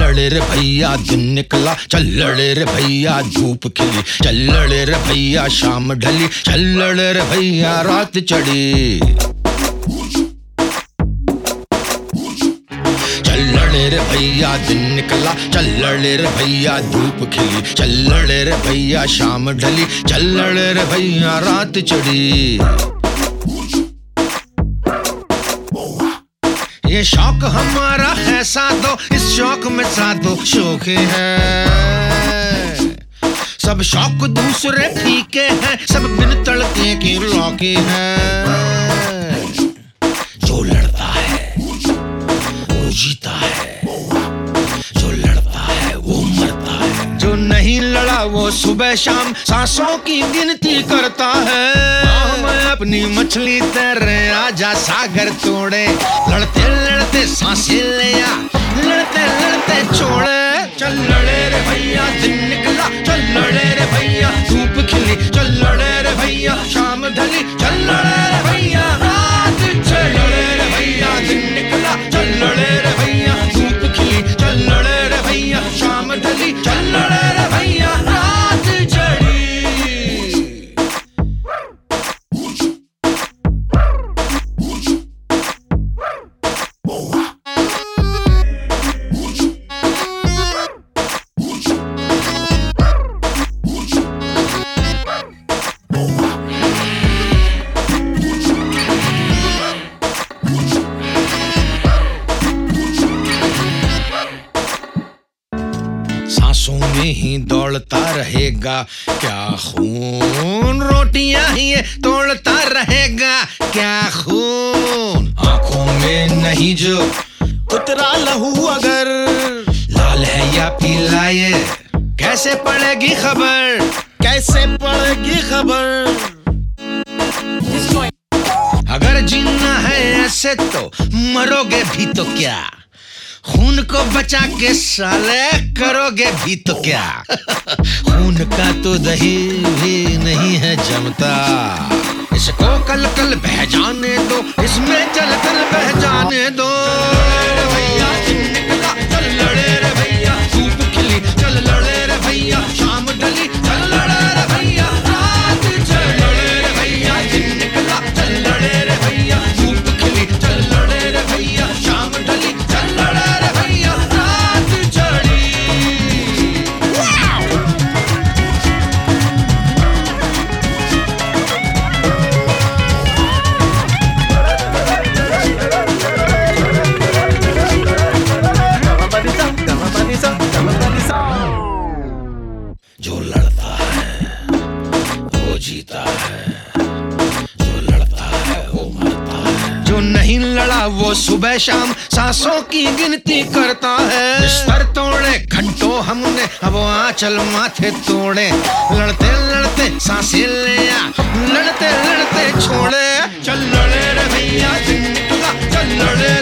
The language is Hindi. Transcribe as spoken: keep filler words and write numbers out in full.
लड़े रे भैया दिन निकला, चल लड़े रे भैया धूप खिली, चल लड़े रे भैया शाम ढली, चल लड़े रे भैया रात चढ़ी। चल लड़े रे भैया दिन निकला, चल लड़े रे भैया धूप खिली, चल लड़े रे भैया शाम ढली, चल लड़े रे भैया रात चढ़ी। ये शौक हमारा है सादो, इस शौक में सादो शौक है। सब शौक दूसरे फीके हैं, सब बिन तड़के की लौकी हैं। जो लड़ता है वो जीता है, जो लड़ता है वो मरता है, जो नहीं लड़ा वो सुबह शाम सांसों की गिनती करता है। मैं अपनी मछली तैरे आजा सागर तोड़े, लड़ते लड़ते सांसें ले आ, लड़ते लड़ते छोड़े। चल लड़े रे भैया दिन निकला, चल लड़े रे भैया धूप खिली, चल लड़े रे भैया शाम ढली, चल लड़े रे भैया रात चढ़ी। लड़े रे भैया दिन निकला, चल लड़े रे भैया धूप खिली, चल लड़े रे भैया शाम ढली, चल लड़े रे भैया रात चढ़ी। सांसों में ही दौड़ता रहेगा क्या खून, रोटियां ही तोड़ता रहेगा क्या खून। आंखों में नहीं जो उतरा लहू अगर लाल है या पीला, ये कैसे पड़ेगी खबर, कैसे पड़ेगी खबर। अगर जीना है ऐसे तो मरोगे भी तो क्या, खून को बचा के साले करोगे भी तो क्या। खून का तो दही भी नहीं है जमता, इसको कल कल बह जाने दो, इसमें चल कल बह जाने दो। भैया दिन निकला, चल लड़े रे भैया धूप खिली, चल लड़े रे भैया शाम ढली, चल लड़े रे भैया रात चढ़ी। लड़े रे भैया दिन निकला, चल लड़े रे भैया धूप खिली, चल लड़े रे भैया शाम ढली, चल लड़े रे भैया रात चढ़ी। जो लड़ता है वो जीता है, जो लड़ता है वो मरता है, जो नहीं लड़ा वो सुबह शाम सांसों की गिनती करता है। बिस्तर तोड़े घंटों हमने, अब आंचल माथे तोड़े, लड़ते लड़ते सांसें ले आ, लड़ते लड़ते छोड़े। चल लड़े रे भैया दिन निकला, चल लड़े